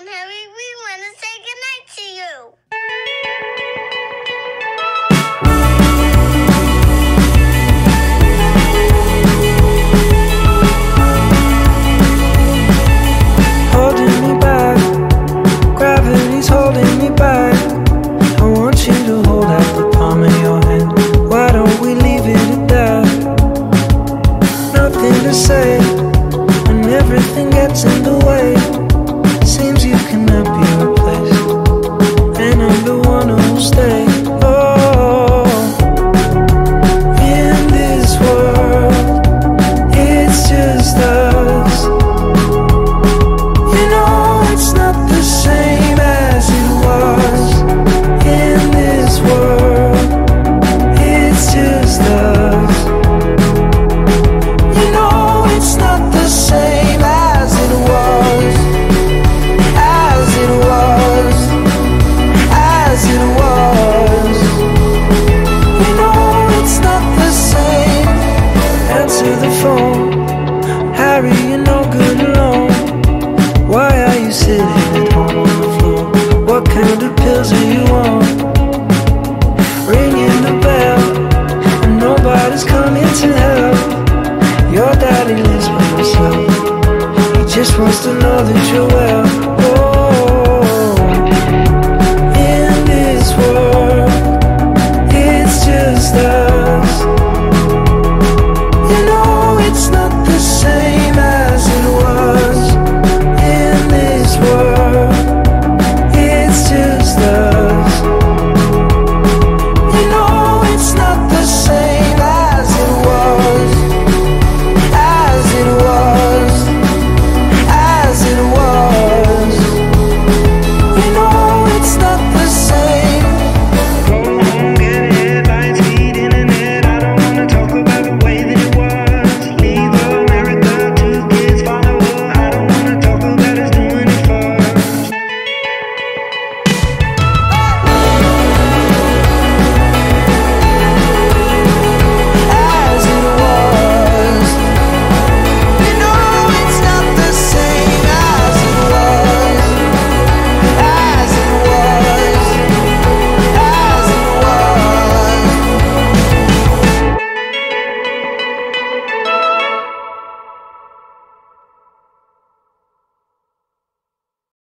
Mom, Harry, we want to say goodnight to you. Holding me back, gravity's holding me back. I want you to hold out the palm of your hand. Why don't we leave it at that? Nothing to say, and everything gets in the way. Seems you cannot be replaced, and I'm the one who will stay. Oh, in this world, it's just us. You know it's not the same as it was. In this world, it's just us. You know it's not the same as it was. As it was. As it was. You know it's not the same. Answer the phone, Harry, you're no good alone. Why are you sitting at home on the floor? What kind of pills are you on? Ringing the bell, and nobody's coming to help. Your daddy lives by himself. He just wants to know that you're well.